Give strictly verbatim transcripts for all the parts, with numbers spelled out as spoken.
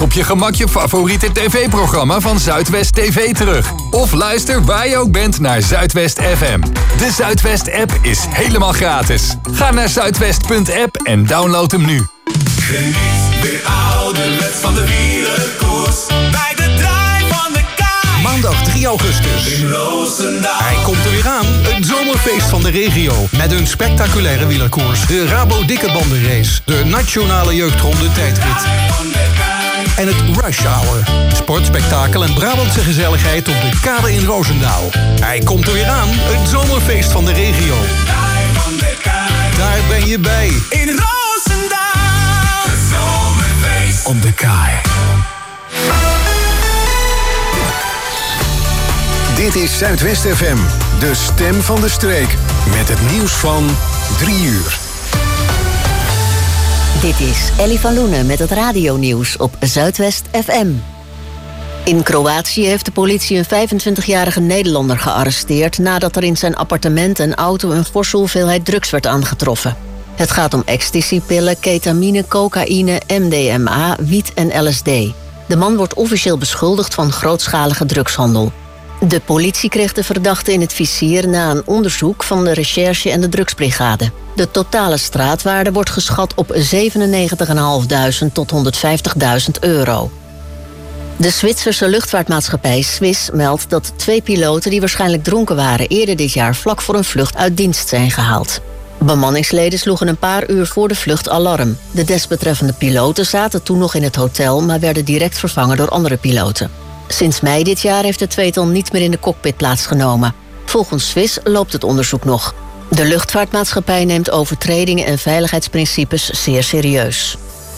op je gemak je favoriete tv-programma van Zuidwest T V terug. Of luister waar je ook bent naar Zuidwest F M. De Zuidwest-app is helemaal gratis. Ga naar zuidwest punt app en download hem nu. Geniet weer ouderwets van de wielerkoers. Bij de draai van de kaai. Maandag drie augustus. In Roosendaal. Hij komt er weer aan. Het zomerfeest van de regio. Met een spectaculaire wielerkoers. De Rabo Dikke Bandenrace. De Nationale Jeugdronde Tijdrit. En het Rush Hour. Sport, spektakel en Brabantse gezelligheid op de kade in Roosendaal. Hij komt er weer aan. Het zomerfeest van de regio. Daar ben je bij. In Roosendaal. Het zomerfeest op de kaai. Dit is Zuidwest F M, de stem van de streek. Met het nieuws van drie uur. Dit is Ellie van Loenen met het radionieuws op Zuidwest F M. In Kroatië heeft de politie een vijfentwintigjarige Nederlander gearresteerd nadat er in zijn appartement en auto een forse hoeveelheid drugs werd aangetroffen. Het gaat om ecstasypillen, ketamine, cocaïne, M D M A, wiet en L S D. De man wordt officieel beschuldigd van grootschalige drugshandel. De politie kreeg de verdachte in het vizier na een onderzoek van de recherche en de drugsbrigade. De totale straatwaarde wordt geschat op zevenennegentigduizend tot honderdvijftigduizend euro. De Zwitserse luchtvaartmaatschappij Swiss meldt dat twee piloten die waarschijnlijk dronken waren eerder dit jaar vlak voor een vlucht uit dienst zijn gehaald. Bemanningsleden sloegen een paar uur voor de vlucht alarm. De desbetreffende piloten zaten toen nog in het hotel, maar werden direct vervangen door andere piloten. Sinds mei dit jaar heeft het tweetal niet meer in de cockpit plaatsgenomen. Volgens Swiss loopt het onderzoek nog. De luchtvaartmaatschappij neemt overtredingen en veiligheidsprincipes zeer serieus.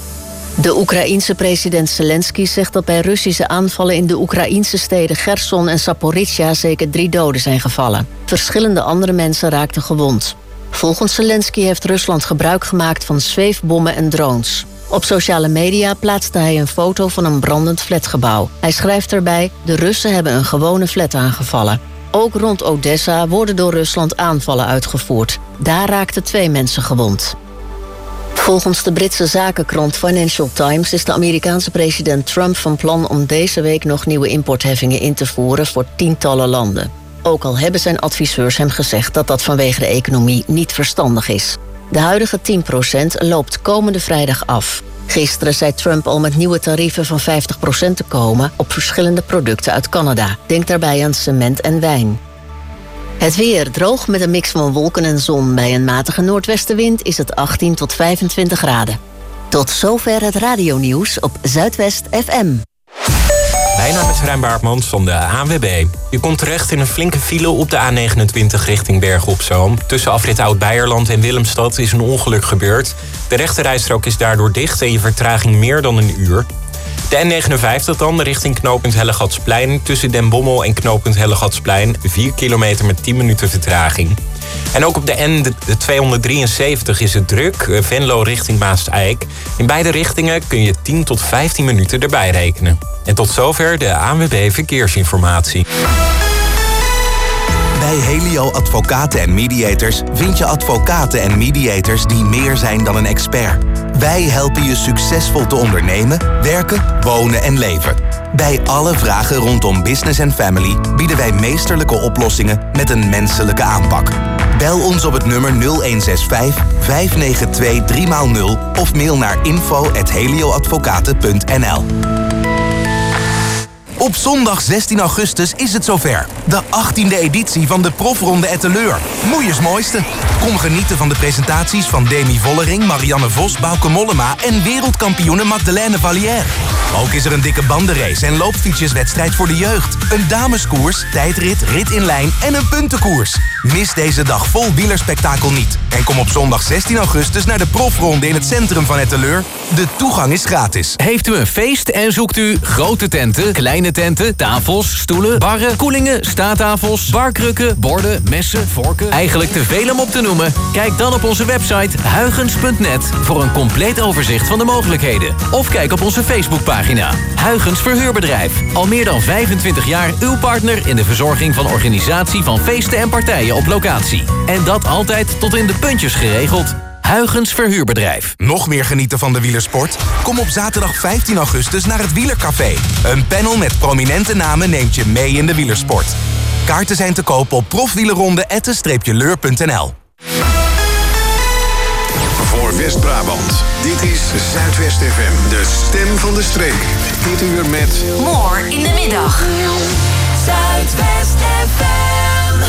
De Oekraïense president Zelensky zegt dat bij Russische aanvallen in de Oekraïense steden Gerson en Zaporizhzhia zeker drie doden zijn gevallen. Verschillende andere mensen raakten gewond. Volgens Zelensky heeft Rusland gebruik gemaakt van zweefbommen en drones. Op sociale media plaatste hij een foto van een brandend flatgebouw. Hij schrijft erbij: de Russen hebben een gewone flat aangevallen. Ook rond Odessa worden door Rusland aanvallen uitgevoerd. Daar raakten twee mensen gewond. Volgens de Britse zakenkrant Financial Times is de Amerikaanse president Trump van plan om deze week nog nieuwe importheffingen in te voeren voor tientallen landen. Ook al hebben zijn adviseurs hem gezegd dat dat vanwege de economie niet verstandig is. De huidige tien procent loopt komende vrijdag af. Gisteren zei Trump al met nieuwe tarieven van vijftig procent te komen op verschillende producten uit Canada. Denk daarbij aan cement en wijn. Het weer droog met een mix van wolken en zon. Bij een matige noordwestenwind is het achttien tot vijfentwintig graden. Tot zover het radionieuws op Zuidwest F M. Mijn naam is Rijn Baartmans van de A N W B. U komt terecht in een flinke file op de A negenentwintig richting Bergen op Zoom. Tussen afrit Oud-Beierland en Willemstad is een ongeluk gebeurd. De rechterrijstrook is daardoor dicht en je vertraging meer dan een uur. De N negenenvijftig dan richting knooppunt Hellegatsplein. Tussen Den Bommel en knooppunt Hellegatsplein vier kilometer met tien minuten vertraging. En ook op de N tweehonderddrieënzeventig is het druk, Venlo richting Maasdijk. In beide richtingen kun je tien tot vijftien minuten erbij rekenen. En tot zover de A N W B Verkeersinformatie. Bij Helio Advocaten en Mediators vind je advocaten en mediators die meer zijn dan een expert. Wij helpen je succesvol te ondernemen, werken, wonen en leven. Bij alle vragen rondom business en family bieden wij meesterlijke oplossingen met een menselijke aanpak. Bel ons op het nummer nul een zes vijf, vijf negen twee, drie nul of mail naar info at helioadvocaten punt n l. Op zondag zestien augustus is het zover. De achttiende editie van de Profronde Etteleur. Moeiers mooiste. Kom genieten van de presentaties van Demi Vollering, Marianne Vos, Bauke Mollema en wereldkampioene Magdalene Vallière. Ook is er een dikke bandenrace en loopfietsjeswedstrijd voor de jeugd. Een dameskoers, tijdrit, rit in lijn en een puntenkoers. Mis deze dag vol wielerspektakel niet. En kom op zondag zestien augustus naar de Profronde in het centrum van Etteleur. De toegang is gratis. Heeft u een feest en zoekt u grote tenten, kleine tenten, tafels, stoelen, barren, koelingen, staattafels, barkrukken, borden, messen, vorken. Eigenlijk te veel om op te noemen? Kijk dan op onze website huygens punt net voor een compleet overzicht van de mogelijkheden. Of kijk op onze Facebookpagina. Huygens Verhuurbedrijf. Al meer dan vijfentwintig jaar uw partner in de verzorging van organisatie van feesten en partijen op locatie. En dat altijd tot in de puntjes geregeld. Huygens Verhuurbedrijf. Nog meer genieten van de wielersport? Kom op zaterdag vijftien augustus naar het Wielercafé. Een panel met prominente namen neemt je mee in de wielersport. Kaarten zijn te kopen op profwielerronde atten leur punt n l. Voor West-Brabant. Dit is Zuidwest F M. De stem van de streek. Dit uur met... More in de middag. Zuidwest F M.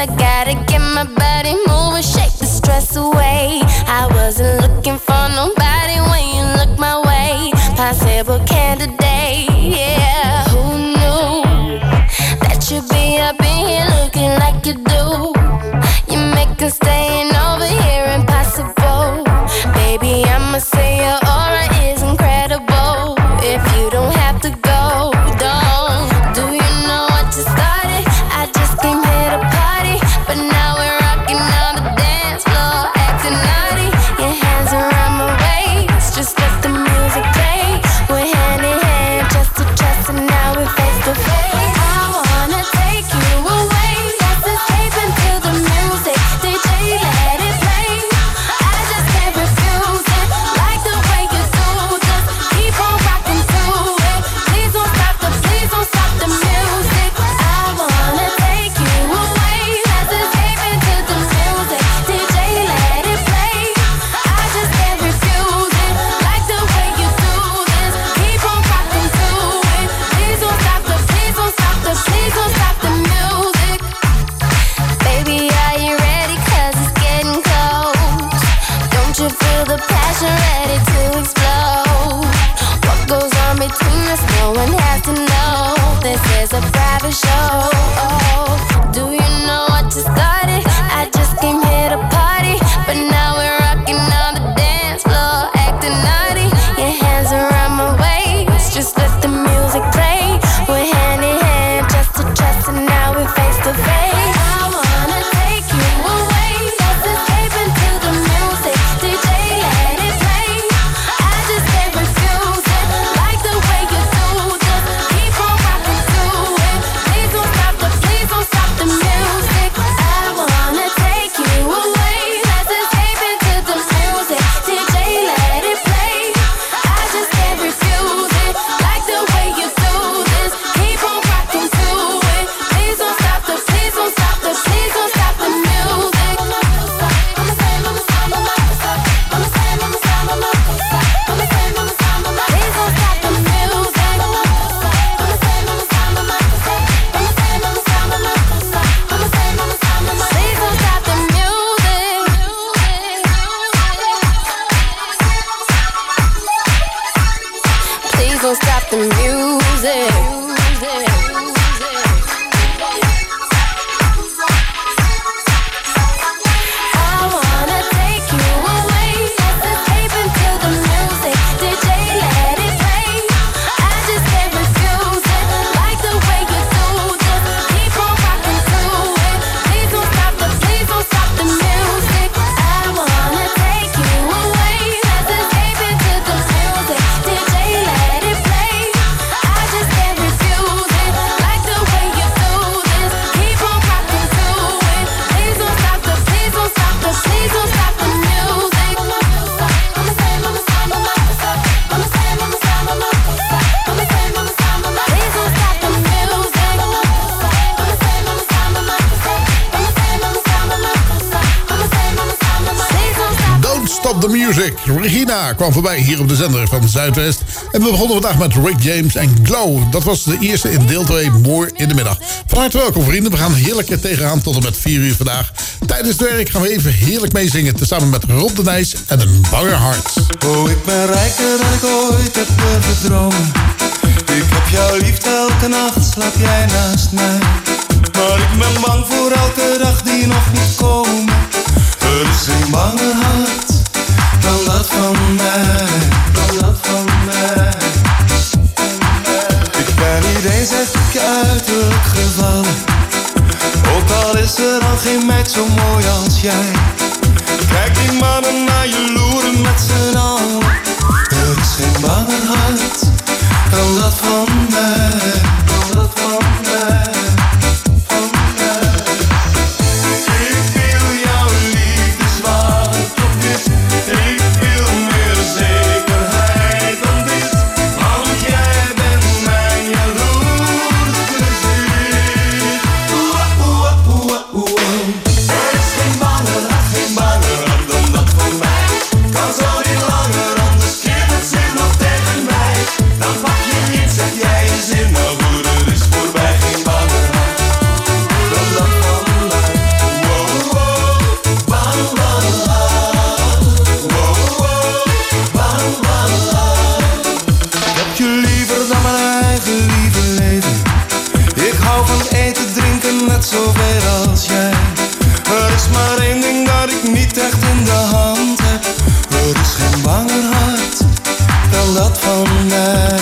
I gotta get my body moving, shake the stress away. I wasn't looking for nobody when you look my way. Possible candidate, yeah. Who knew that you'd be up in here looking like you do? You make them staying over here impossible. Baby, I'ma say your aura is incredible. If you don't have to go, don't. Do you know what you started? I just came here to party, but now we're rocking on the dance floor, acting naughty. Your hands around my waist, just let the music play. We're hand in hand, just to trust, and now we're face to face. I wanna take you away, let's escape into the music. D J, let it play. I just can't refuse it, like the way you do. Just keep on rocking to it. Please don't stop the, please don't stop the music. I wanna take you away, let's escape into the music. D J, let it play. I just can't refuse it, like the way you do this. Keep on rocking to it. Please don't stop the, please don't stop the, please don't stop the music. Baby, are you ready? 'Cause it's getting close. Don't you feel the passion ready to explode? What goes on between us, no one has to know. This is a private show. Do you know what you started? I just came here to party, but now we're rocking on the dance floor, acting naughty. Your hands around my waist, just let the music play. We're hand in hand, just to trust, and now we're face to face. I wanna take you away, let's escape into the music. D J, let it play. I just can't refuse it, like the way you do. Just keep on rocking to it. Please don't stop the, please don't stop the music. I wanna take you away, let's escape into the music. D J, let it play. I just can't refuse it, like the way you do this. Keep on rocking to it. Please don't stop the, please don't stop the, please don't stop the music. I'ma say, I'ma say, I'ma say, I'ma say, I'ma say, I'ma say, I'ma say, I'ma say, I'ma say, please don't stop the music. I'ma say, I'ma say, I'ma say, I'ma say, I'ma say, I'ma say, I'ma say, I'ma say, I'ma say, I'ma say, please don't stop the music. Please don't stop the music. I wanna take you away, let's escape into the music. D J, let it play. I just can't refuse it, like the way you do. Just keep on rocking to it. Please don't stop the, please don't stop the music. I wanna take you away, let's escape into the music. D J, let it play. I just can't refuse it, like the way you do this. Keep on rocking to it. Please don't stop the, please don't stop the, please don't stop the music. I'ma say, I'ma say, I'ma say, I'ma say, I'ma say, I'ma say, I'ma say, I'ma say, I'ma say, please don't stop the music. I'ma say, I'ma say, I'ma say, I'ma say, I'ma say, I'ma say, I'ma say, I'ma say, I'ma say, please don't stop. Don't Stop the Music. Regina kwam voorbij hier op de zender van Zuidwest. En we begonnen vandaag met Rick James en Glow. Dat was de eerste in deel twee, Mooi in de middag. Van harte welkom vrienden. We gaan heerlijk er tegenaan tot en met vier uur vandaag. Tijdens het werk gaan we even heerlijk meezingen. Tezamen met Rob de Nijs en een Banger Hart. Oh, ik ben rijker dan ik ooit heb durven dromen. Ik heb jou lief, elke nacht slaap jij naast mij. Maar ik ben bang voor elke dag die nog niet komt. Er is geen banger hart dan dat van mij, dan dat van mij. Ik ben niet eens echt op je uiterlijk gevallen. Ook al is er al geen meid zo mooi als jij. Kijk die mannen naar je loeren met z'n allen. Er is geen banger hart dan dat van mij, dan dat van mij. Zeg jij eens niet echt in de hand heb. Er is geen banger hart dan dat van mij.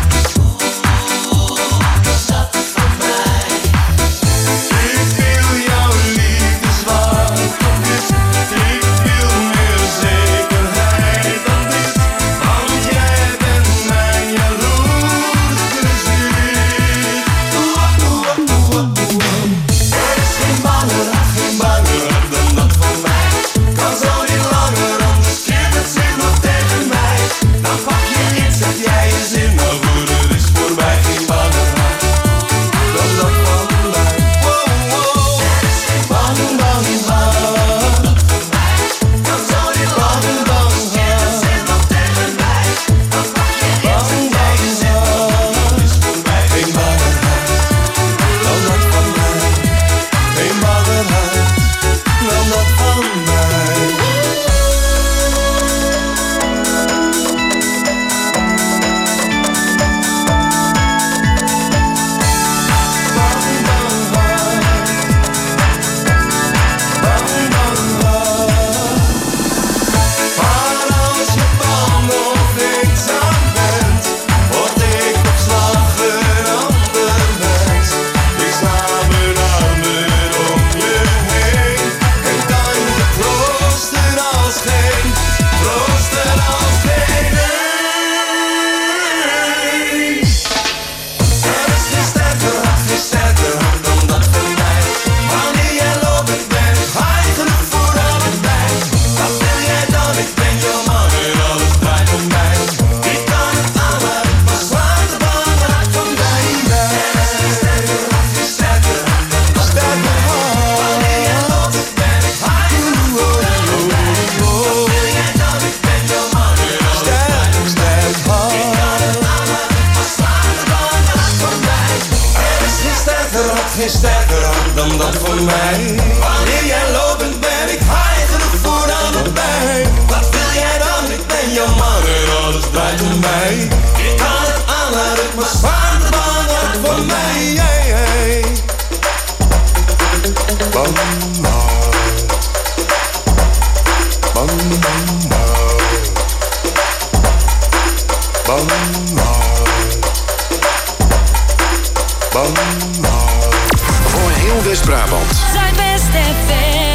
Voor heel West-Brabant. Zuidwest F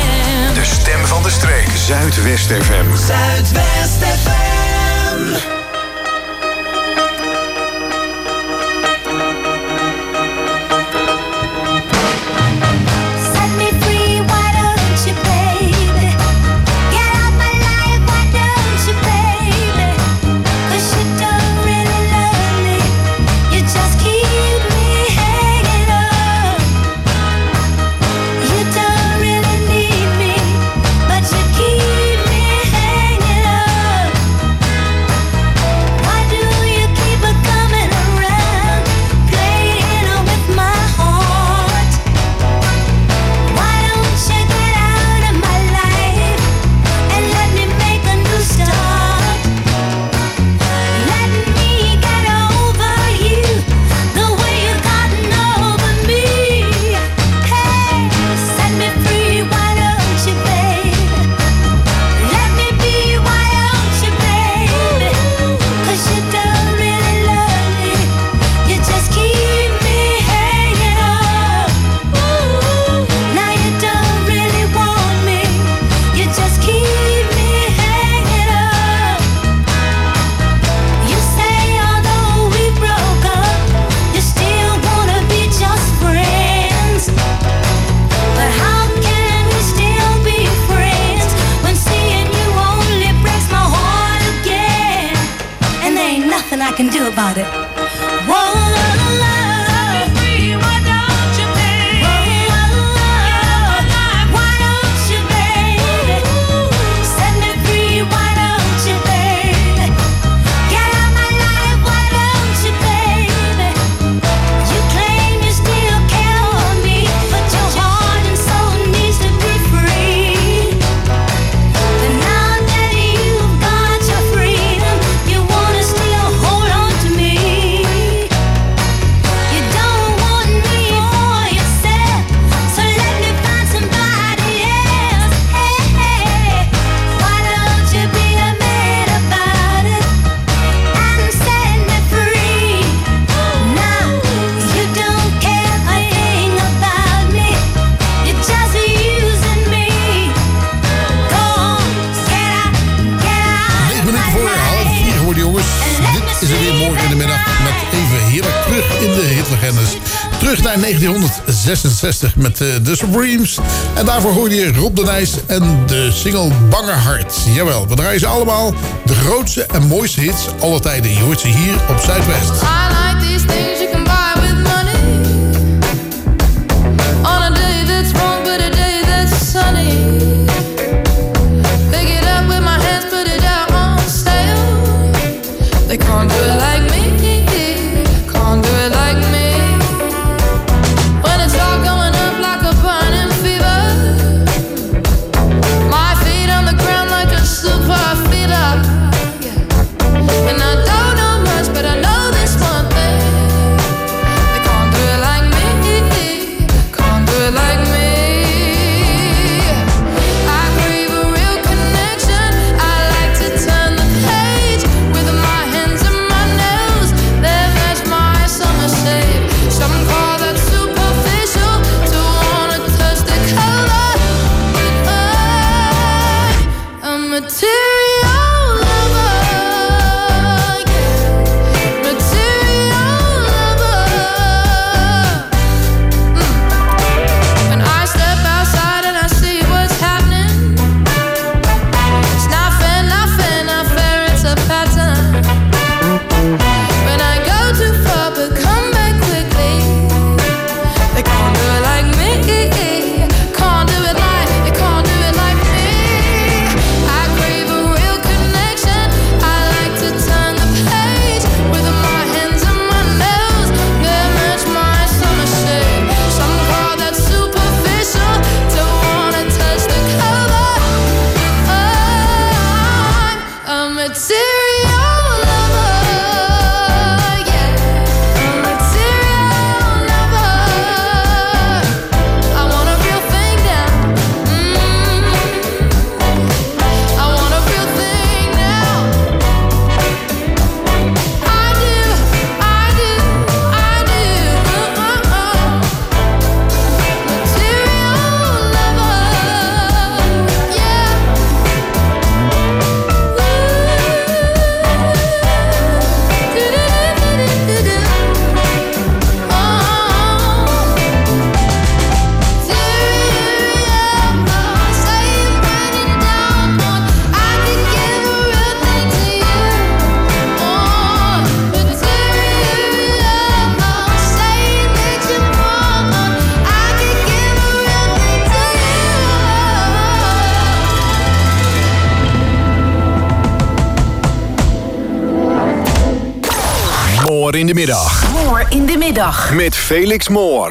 M. De stem van de streek. Zuidwest F M. Zuidwest F M. Set me free, why don't you, baby? Get out my life, why don't you, baby? 'Cause you don't really love me. You just keep me hanging up. You don't really need me, but you keep me hanging up. Why do you keep it coming around, playing with my heart? Why don't you get out of my life and let me make a new start? Let me get over you the way you've gotten over me. Hey, set me free, why don't you, baby? Let me be, why don't you, baby? 'Cause you don't really love me. You just keep me hanging up. Now you don't really want me. You just keep me hanging up. You say although we broke up, you still wanna be just friends. But how can we still be friends when seeing you only breaks my heart again? And there ain't nothing I can do about it. Whoa, love, why don't you, baby? Why don't you, baby? Set me free, why don't you, baby? Get out my life, why don't you, baby? You claim you still care for me, but your heart and soul needs to be free. But now that you've got your freedom, you wanna still hold on to me. is het weer morgen in de middag met even heerlijk terug in de hitlegendes. Terug naar negentienhonderdzesenzestig met uh, de Supremes. En daarvoor hoorde je Rob de Nijs en de single Bange Hart. Jawel, we draaien ze allemaal. De grootste en mooiste hits aller tijden. Je hoort ze hier op Zuidwest. I like these things you can buy with money. On a day that's wrong, but a day that's sunny. Pick it up with my hands, put it out on sale. They can't do it like me, can't do it like me. When it's all going up like a burning fever, my feet on the ground like a super feeder. And I don't know much, but I know this one thing. They can't do it like me, can't do it like me. I crave a real connection. I like to turn the page with my hands and my nails. They match my summer shade. Some call that superficial, to wanna touch the color. But I'm a material lover, yeah. Material lover. Mm. When I step outside and I see what's happening, it's not fair, not fair, not fair, it's a pattern. When I go too far but come back quickly, they can't do it like me, can't do it like, they can't do it like me. I crave a real connection. I like to turn the page with my hands and my nails. They match my summer shade. Some call that superficial, don't wanna touch the color. I'm a material lover, yeah. A material lover. I want a real thing now. Mm. I want a real thing now. I do, I do, I do. Uh-uh. Material lover, yeah. Do-do-do-do-do-do. Moor in de middag. Moor in de middag. Met Felix Moor.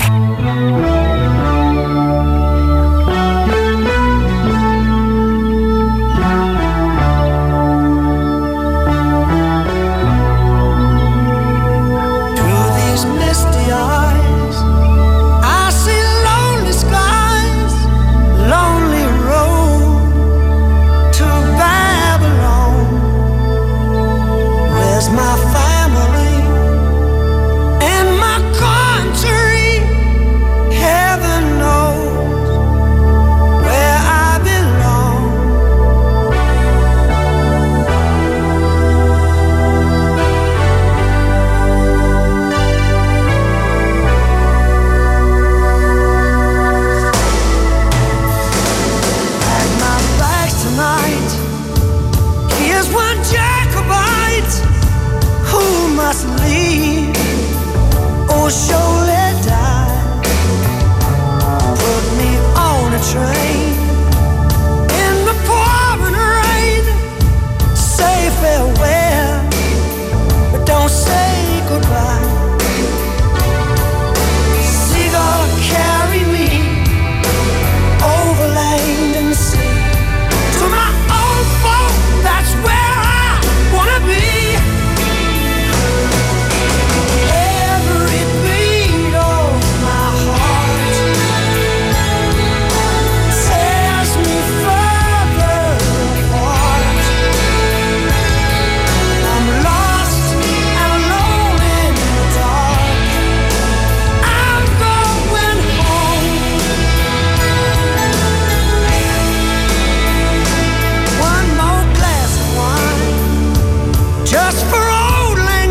Through these misty eyes, I see lonely skies, lonely road to Babylon. Where's my family and my country? Heaven knows where I belong. Pack my bags tonight. Here's one Jacobite who must leave or surely die. Put me on a train in the pouring rain. Say farewell, but don't say goodbye. Seagull, carry me over land and sea to my old folk. That's where I wanna be. Every beat of my heart tears me further apart. I'm lost and alone in the dark. I'm going home. One more glass of wine, just for old Lang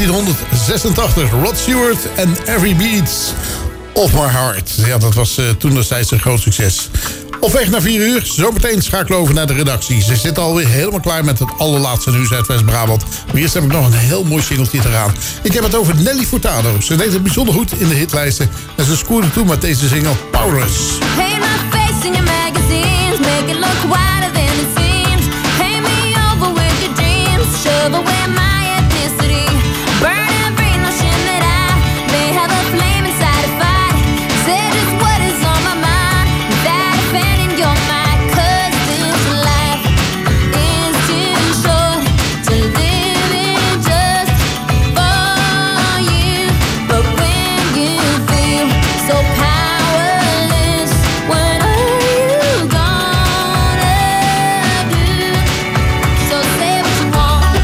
negentienhonderdzesentachtig, Rod Stewart en Every Beat of My Heart. Ja, dat was uh, toen destijds een groot succes. Op weg naar vier uur, zometeen schakelen we over naar de redactie. Ze zitten alweer helemaal klaar met het allerlaatste nieuws uit West-Brabant. Maar eerst heb ik nog een heel mooi singeltje eraan. Ik heb het over Nelly Furtado. Ze deed het bijzonder goed in de hitlijsten. En ze scoorde toe met deze single Powerless. Paint my face in your magazines, make it look wider than it seems. Paint me over with your dreams, shove away my ethnicity. Burn every notion that I may have a flame inside a fight. Say just what is on my mind without offending your mind. 'Cause this life is too short to live in just for you. But when you feel so powerless, what are you gonna do? So say what you want.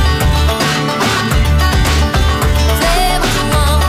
Say what you want.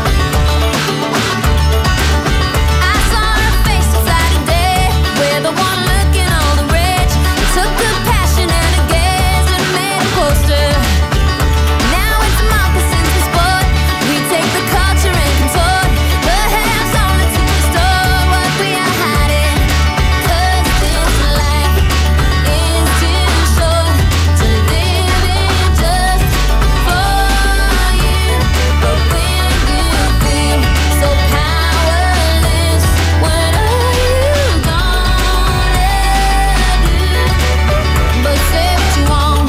I saw her face inside a day, with the one looking all the rich. Took the passion and a gaze and made a poster. Now it's moccasins we sport. We take the culture and contort, perhaps only to restore what we are hiding. 'Cause this life is too short to live in just for you. But when you feel so powerless, what are you gonna do? But say what you want.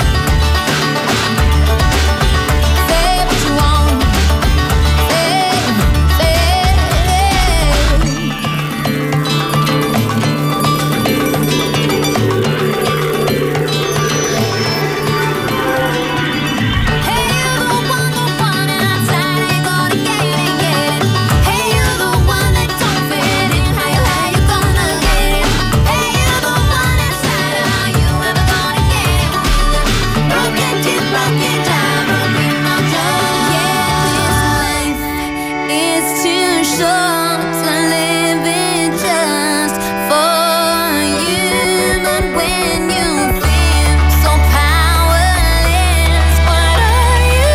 Say what you want. Say, say. Hey, you're the one, the one, and outside ain't gonna get it, get it. Hey, you're the one that don't fit in. How you, how you gonna get it? Hey, you're the one inside. How you ever gonna get it? Broken teeth, broken time, broken no joy. Yeah, this life is too short to live in just for you. But when you feel so powerless, what are you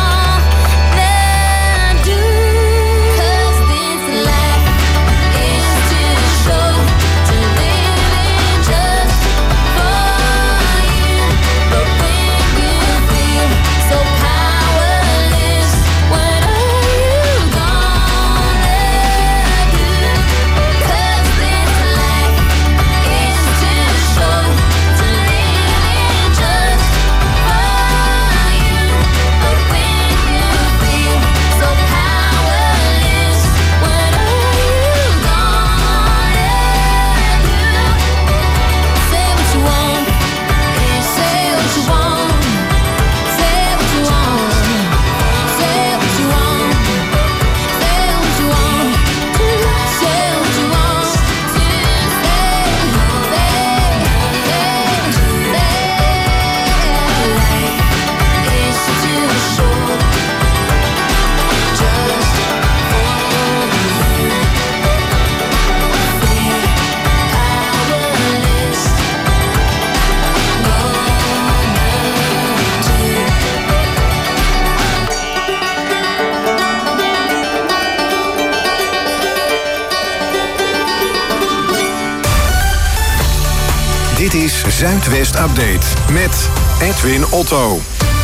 gonna do? 'Cause this life is too short to live in just for you. But when you feel so powerless, what are you gonna do? 'Cause this life is too short to live in just for you. But when you feel so powerless, what are you gonna do? Say what you want. Say what you want. Say what you want. Say what you want. Say what you want. Say what you want to say. Say, say, say. Life is too short just for you. Feel powerless. Dit is Zuidwest Update met Edwin Otto.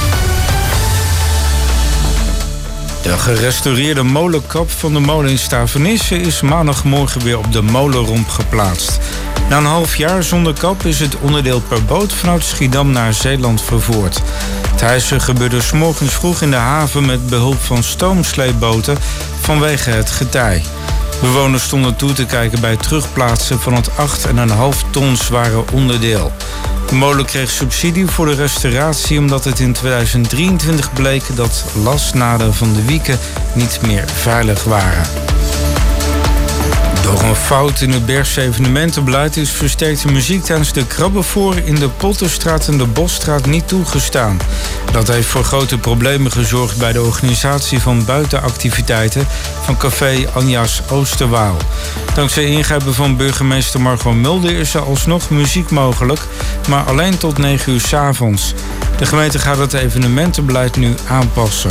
De gerestaureerde molenkap van de molen in Stavenisse is maandagmorgen weer op de molenromp geplaatst. Na een half jaar zonder kap is het onderdeel per boot vanuit Schiedam naar Zeeland vervoerd. Het hijsen gebeurde 's morgens vroeg in de haven met behulp van stoomsleepboten vanwege het getij. Bewoners stonden toe te kijken bij het terugplaatsen van het acht komma vijf ton zware onderdeel. De molen kreeg subsidie voor de restauratie omdat het in tweeduizend drieëntwintig bleek dat lasnaden van de wieken niet meer veilig waren. Door een fout in het Bergse evenementenbeleid is versterkte muziek tijdens de Krabbenvoor in de Potterstraat en de Bosstraat niet toegestaan. Dat heeft voor grote problemen gezorgd bij de organisatie van buitenactiviteiten van café Anja's Oosterwaal. Dankzij ingrijpen van burgemeester Margot Mulder is er alsnog muziek mogelijk, maar alleen tot negen uur 's avonds. De gemeente gaat het evenementenbeleid nu aanpassen.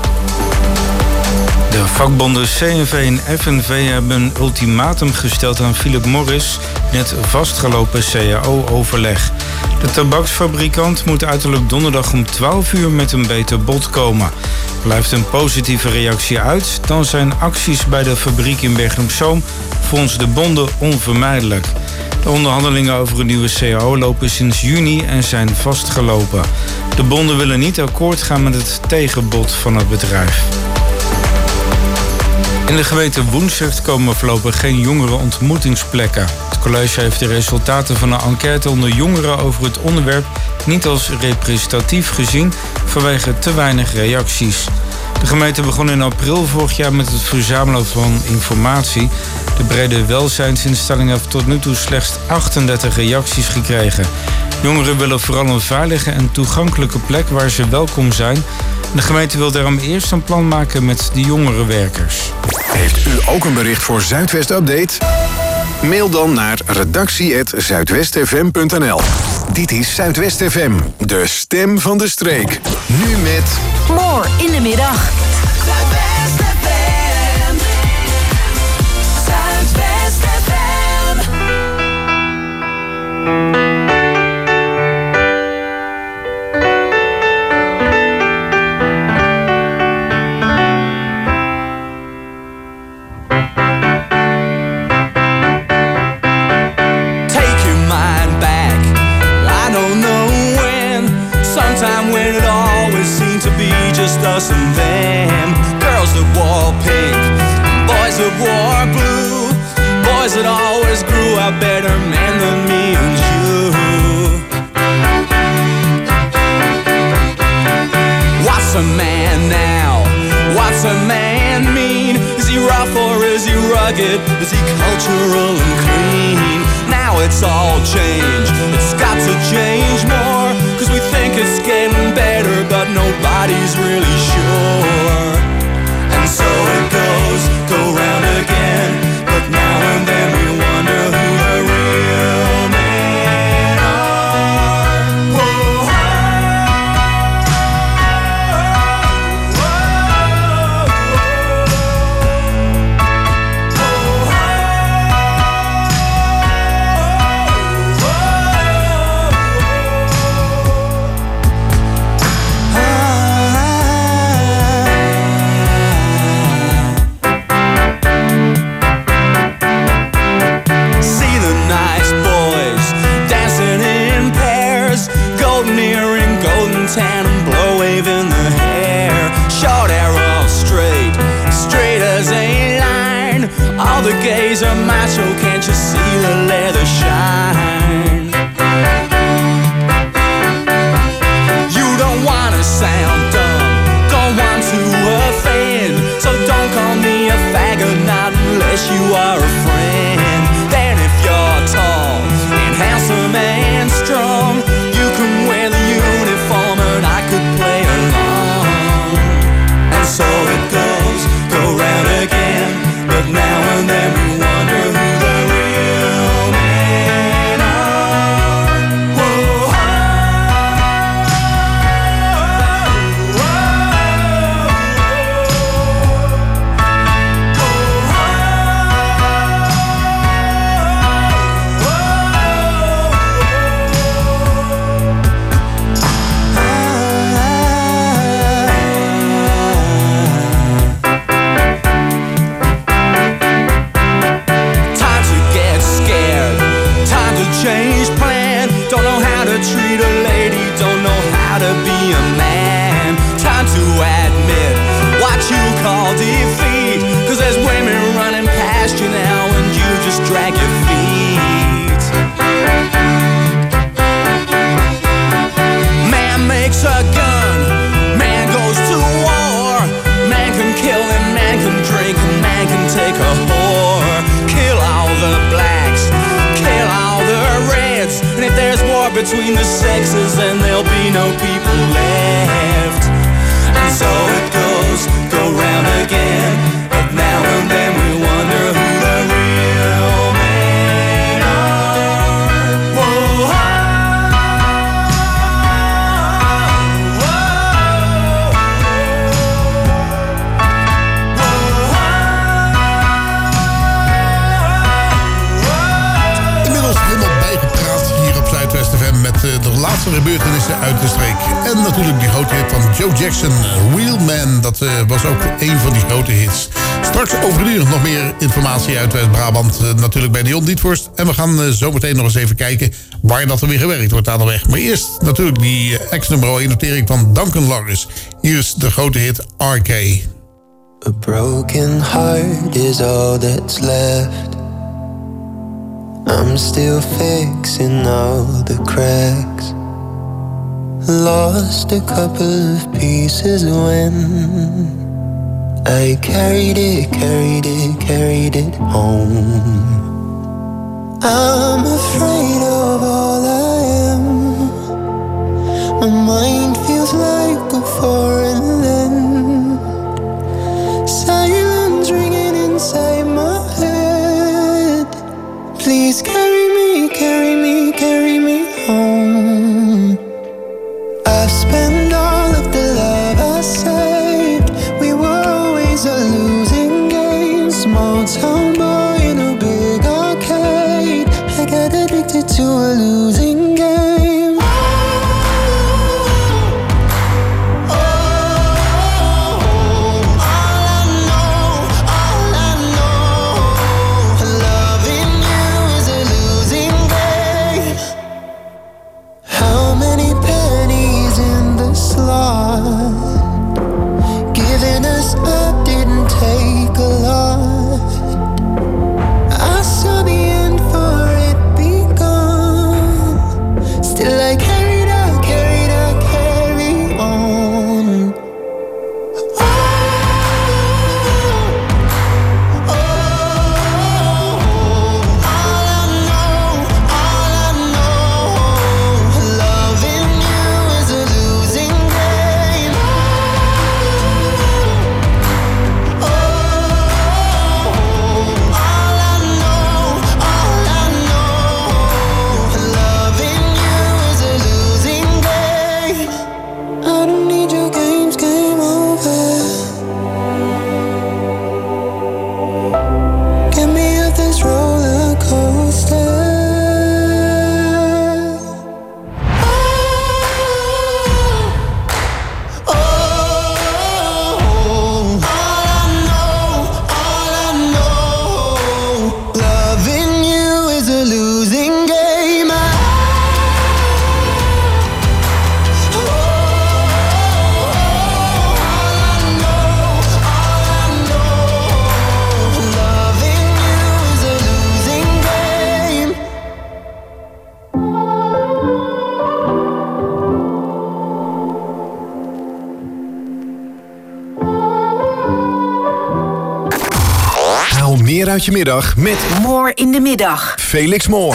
De vakbonden C N V en F N V hebben een ultimatum gesteld aan Philip Morris in het vastgelopen C A O-overleg. De tabaksfabrikant moet uiterlijk donderdag om twaalf uur met een beter bod komen. Blijft een positieve reactie uit, dan zijn acties bij de fabriek in Bergen op Zoom volgens de bonden onvermijdelijk. De onderhandelingen over een nieuwe C A O lopen sinds juni en zijn vastgelopen. De bonden willen niet akkoord gaan met het tegenbod van het bedrijf. In de gemeente Woensdrecht komen voorlopig geen jongerenontmoetingsplekken. Het college heeft de resultaten van een enquête onder jongeren over het onderwerp niet als representatief gezien vanwege te weinig reacties. De gemeente begon in april vorig jaar met het verzamelen van informatie. De brede welzijnsinstelling heeft tot nu toe slechts achtendertig reacties gekregen. Jongeren willen vooral een veilige en toegankelijke plek waar ze welkom zijn. De gemeente wil daarom eerst een plan maken met de jongerenwerkers. Heeft u ook een bericht voor Zuidwest Update? Mail dan naar redactie apenstaartje zuidwestfm punt n l. Dit is Zuidwest F M, de stem van de streek. Nu met... More in de middag. Zuidwest F M. Zuidwest F M. Just us and them. Girls that wore pink, boys that wore blue, boys that always grew up better men than me and you. What's a man now? What's a man mean? Is he rough or is he rugged? Is he cultural and clean? Now it's all changed, it's got to change more, cause we think it's getting better, but nobody's really sure. And so it goes, go round again, but now and then we wonder who the real men are. Whoa, tan and blow wave in the hair, short arrow straight, straight as a line. All the gays are macho, can't you see the leather shine? You don't wanna sound dumb, don't want to offend, so don't call me a faggot, not unless you are a friend. Then if you're tall and handsome and strong, you can wear the uniform and I could play along. And so it goes, go round again, but now and then we wonder who the real men are. Whoa, change plan, don't know how to treat a lady, don't know how to be a man. Time to admit what you call defeat, cause there's women running past you now and you just drag your feet. Man makes a gun, man goes to war, man can kill and man can drink and man can take a whore. Kill all the blacks, kill all the reds, and if there's war between the sexes, then there'll be no people left. And so it goes, go round again, but now and then we wonder who the real men are. Whoa, laatste gebeurtenissen uit de streek. En natuurlijk die grote hit van Joe Jackson, Real Man. Dat uh, was ook een van die grote hits. Straks overdurig nog meer informatie uit West-Brabant. Uh, natuurlijk bij Dion Dietvorst. En we gaan uh, zo meteen nog eens even kijken waar dat er weer gewerkt wordt aan de weg. Maar eerst natuurlijk die uh, ex-nummer één notering van Duncan Lawrence. Hier is de grote hit R K. A broken heart is all that's left. I'm still fixing all the cracks. Lost a couple of pieces when I carried it, carried it, carried it home. I'm afraid of all I am. My mind feels like a foreign land. Silence ringing inside my head. Please carry me, carry me, carry me home. I've spent all of the love I saved. We were always a losing game. Small town boy in a big arcade. I got addicted to a losing game. Giving us up didn't take a lot. I saw the end for it begun. Still I carried on, carried on, carry on. Oh, oh, oh, all I know, all I know, loving you is a losing game. Meer uit je middag met More in de middag. Felix Moore.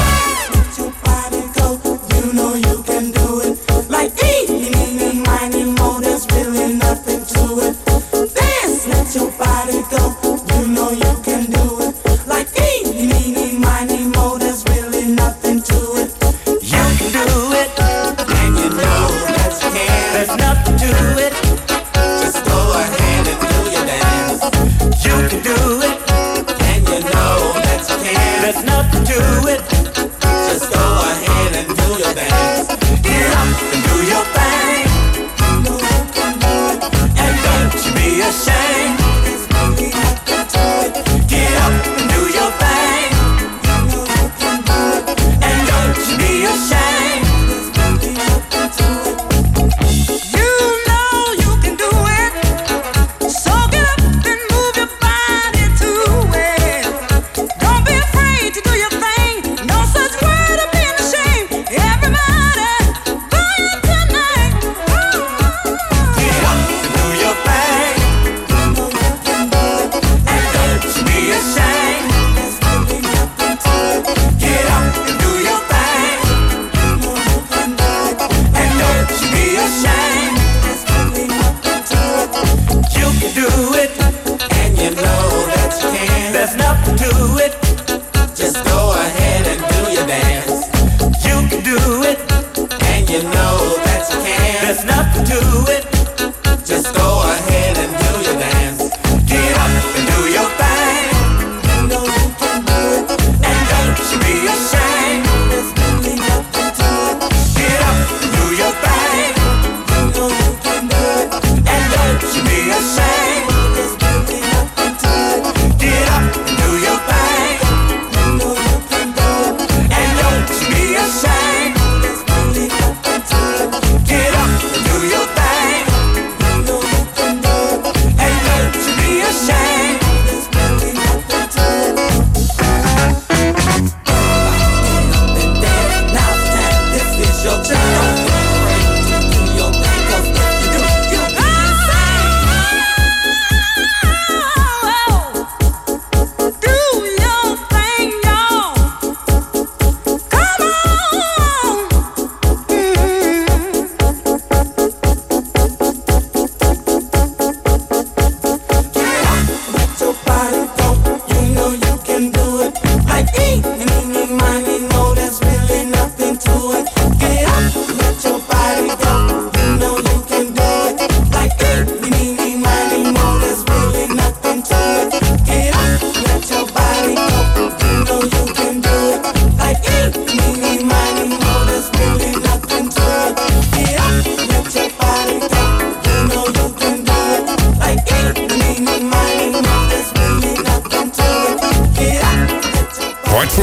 Get up, do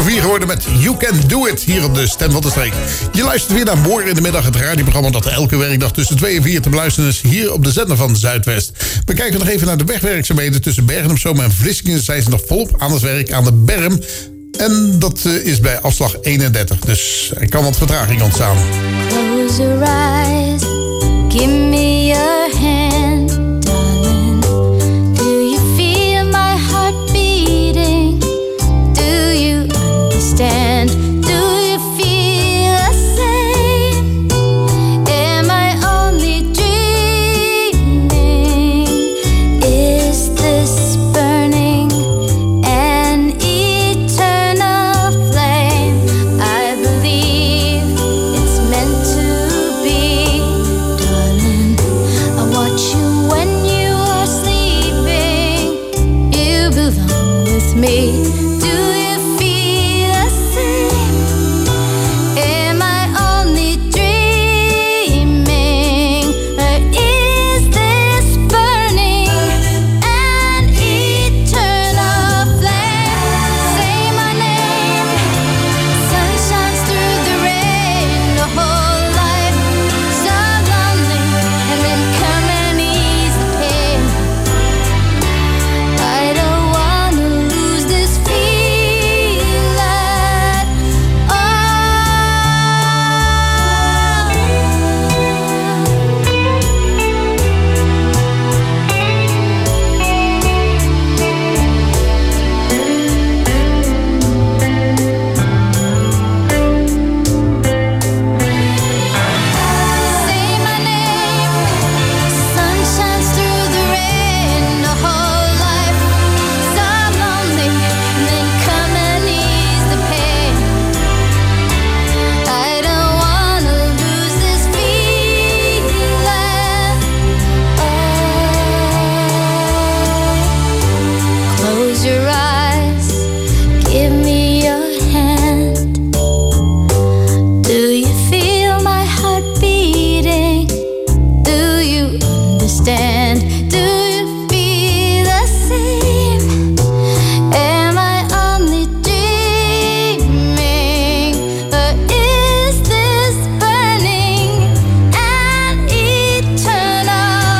voor vier geworden met You Can Do It hier op de Stem van de Streek. Je luistert weer naar Moor in de Middag, het radioprogramma dat elke werkdag tussen twee en vier te beluisteren is hier op de zender van Zuidwest. We kijken nog even naar de wegwerkzaamheden tussen Bergen op Zoom en Vlissingen. Zijn ze nog volop aan het werk aan de berm. En dat is bij afslag eenendertig, dus er kan wat vertraging ontstaan. Close your eyes, give me your hand, darling. Do you feel my heart beating? Do you understand? Do you feel the same? Am I only dreaming? Is this burning an eternal flame? I believe it's meant to be, darling. I watch you when you are sleeping. You belong with me. Do you feel the same? Am I only dreaming? Or is this burning an eternal flame? Say my name. Sun shines through the rain. The whole life so lonely, and then come and ease the pain. I don't wanna lose this feeling. Oh. Say my name. Sun shines through the rain. The whole life so lonely, and then come and ease the pain. I don't wanna lose this feeling. Oh. Close your eyes, give me your hand. Do you feel my heart beating? Do you understand? Do you feel the same? Am I only dreaming? Or is this burning an eternal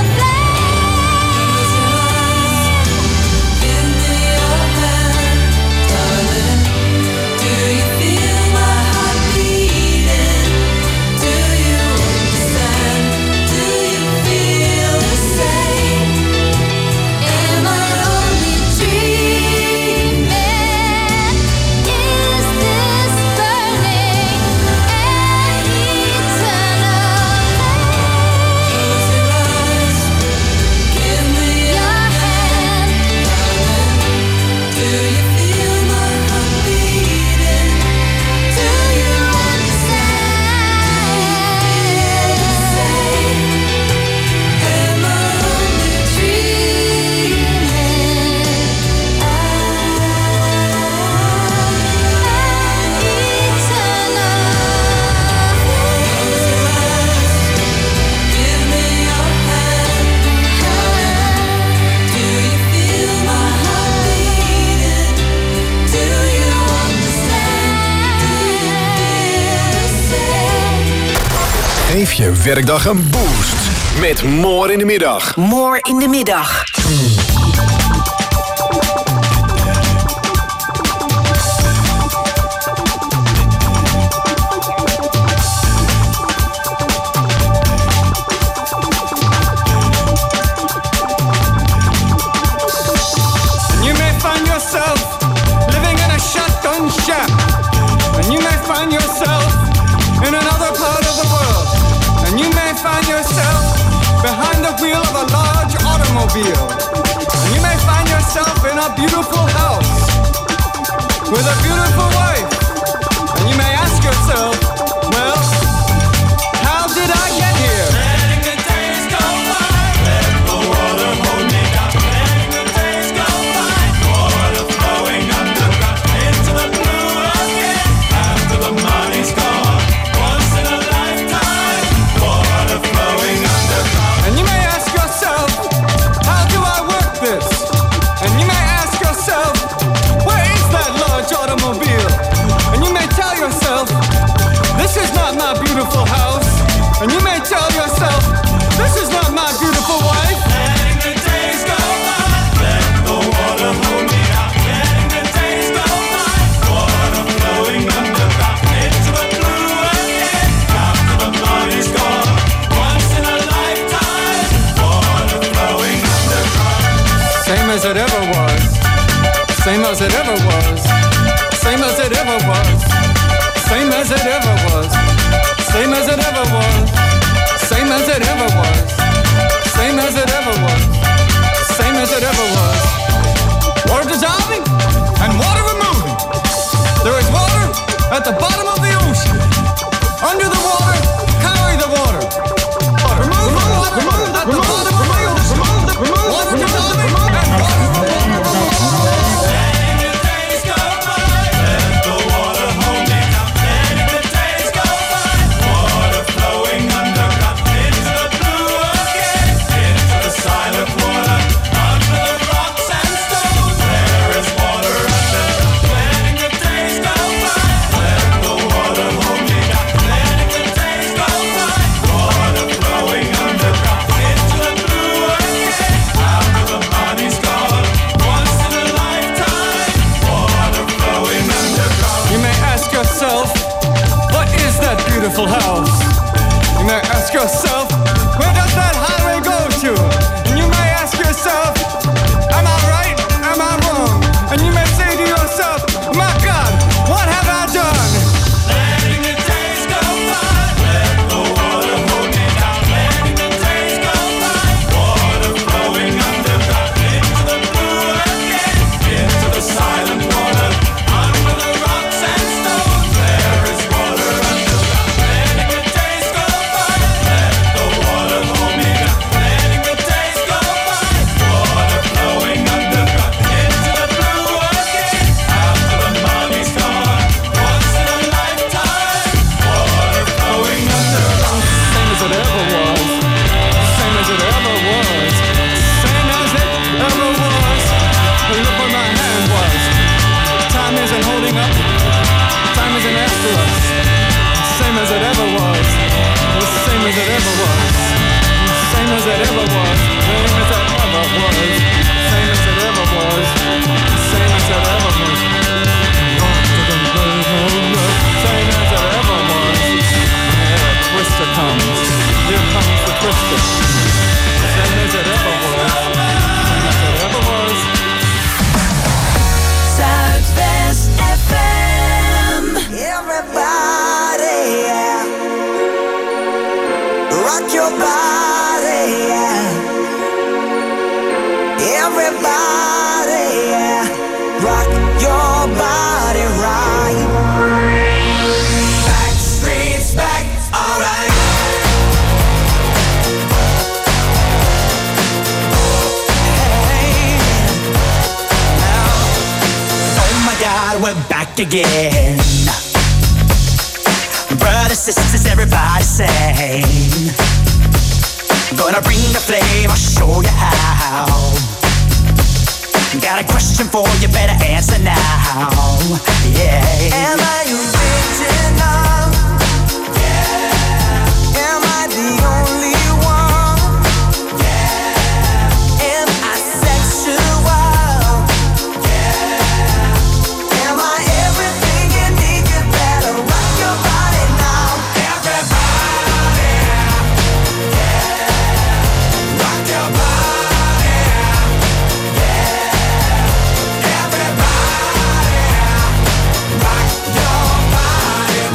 flame? Give me your hand, darling. Do you feel my heart beating? Do you understand? Do you feel the same? Am I only dreaming? Is this burning an eternal flame? Give me your hand, darling. Do you feel my heart beating? Do you understand? Am I only Geef je werkdag een boost met Moor in de Middag. Moor in de middag. You may find yourself living in a shotgun shack, and you may find yourself in another part of the world, and you may find yourself behind the wheel of a large automobile, and you may find yourself in a beautiful house with a beautiful wife, and you may ask yourself, well, how did I get here? Letting the days go by, let the water hold me down. Letting the days go by, water flowing underground into the blue again. After the money's gone, once in a lifetime, water flowing underground. And you may ask yourself, how do I work this? And you may ask yourself, where is that large automobile? tell yourself, this is not my beautiful wife. Letting the days go by, let the water hold me out. Letting the days go by, water flowing underground into the blue again. After the money's gone, once in a lifetime, water flowing underground. Same as it ever was, same as it ever was, same as it ever was, same as it ever was, same as it ever was, same as it ever was, same as it ever was, same as it ever was. Water dissolving and water removing. There is water at the bottom of the ocean. Under the water, carry the water. Remove the water at the bottom of the ocean. Water dissolving and water removing. Letting the days go by, let the water hold me down. Letting the days go by, water flowing underground into the blue again, into the silent water, under the rocks and stones. There is water underground. Letting the days go by, let the water hold me down. Letting the days go by, water flowing underground into the blue again, after the body's gone. Once in a lifetime, water flowing underground. You may ask yourself, what is that beautiful house? You may ask yourself, where does that highway go to? And you may ask yourself, am I right? Am I wrong? And you may say to yourself, my God, what have I done? Letting the days go by, let the water hold me down. Letting the days go by, water flowing underground into the blue again, into the silent water, under the rocks and stones. There is water underground. Letting the days go by, let the water hold me down. Letting the days go by, water flowing underground into the blue again, after the money's gone. Once in a lifetime, water flowing underground. Same as it ever was, same as it ever was, same as it ever was. But look where my hand was. Time isn't holding up, time isn't after us. Same as it ever was, the same as it ever was, same as it ever was, same as it ever was, same as it ever was, same as it ever was. Same as it ever was. Yeah, Twister comes. Here comes the Twister. Same as it ever was. Same as it ever was. Zuidwest F M. Everybody, yeah. Rock your body, yeah. Everybody, yeah. Rock your body right. Back streets back, alright. Hey, now, oh my God, we're back again. Brothers, sisters, everybody sing. Gonna bring the flame, I'll show you how. Got a question for you, better answer now. Yeah. Am I original? Yeah. Am I the only one? Yeah. Am I sexual? Yeah. Am I everything you need? You better rock your body now. Everybody, yeah. Rock your body. Everybody, rock your body.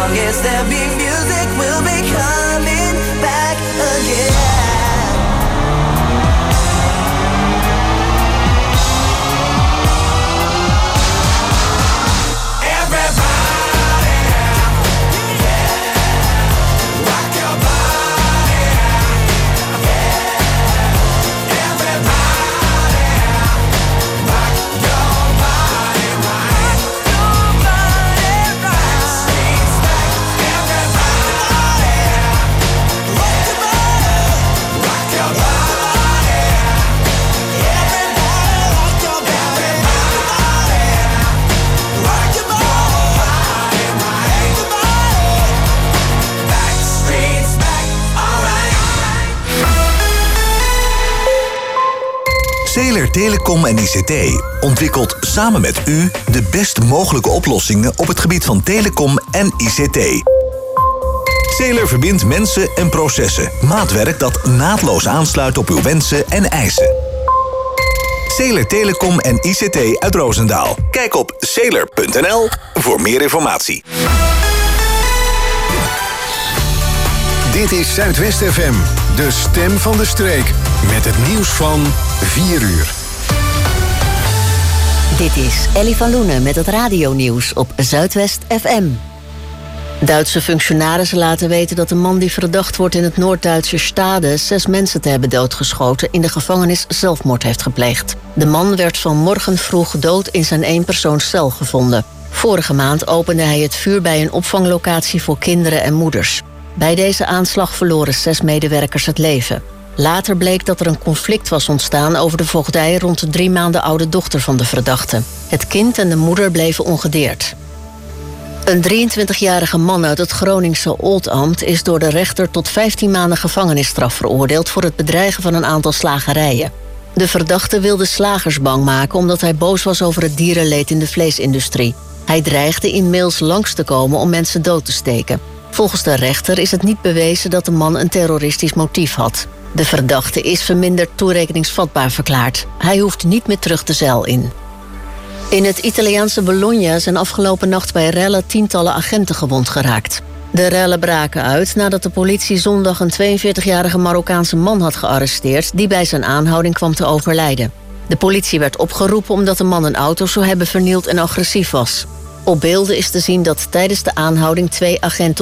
long as there be music, we'll be coming back again. Zeler Telecom en I C T ontwikkelt samen met u de best mogelijke oplossingen op het gebied van telecom en I C T. Zeler verbindt mensen en processen. Maatwerk dat naadloos aansluit op uw wensen en eisen. Zeler Telecom en I C T uit Roosendaal. Kijk op zeler punt n l voor meer informatie. Dit is Zuidwest F M, de stem van de streek. Met het nieuws van vier uur. Dit is Ellie van Loenen met het radionieuws op Zuidwest F M. Duitse functionarissen laten weten dat de man die verdacht wordt in het Noord-Duitse Stade zes mensen te hebben doodgeschoten in de gevangenis zelfmoord heeft gepleegd. De man werd vanmorgen vroeg dood in zijn eenpersoonscel gevonden. Vorige maand opende hij het vuur bij een opvanglocatie voor kinderen en moeders. Bij deze aanslag verloren zes medewerkers het leven. Later bleek dat er een conflict was ontstaan over de voogdij rond de drie maanden oude dochter van de verdachte. Het kind en de moeder bleven ongedeerd. Een drieëntwintigjarige man uit het Groningse Oldambt is door de rechter tot vijftien maanden gevangenisstraf veroordeeld voor het bedreigen van een aantal slagerijen. De verdachte wilde slagers bang maken omdat hij boos was over het dierenleed in de vleesindustrie. Hij dreigde in mails langs te komen om mensen dood te steken. Volgens de rechter is het niet bewezen dat de man een terroristisch motief had. De verdachte is verminderd toerekeningsvatbaar verklaard. Hij hoeft niet meer terug de cel in. In het Italiaanse Bologna zijn afgelopen nacht bij rellen tientallen agenten gewond geraakt. De rellen braken uit nadat de politie zondag een tweeënveertigjarige Marokkaanse man had gearresteerd die bij zijn aanhouding kwam te overlijden. De politie werd opgeroepen omdat de man een auto zou hebben vernield en agressief was. Op beelden is te zien dat tijdens de aanhouding twee agenten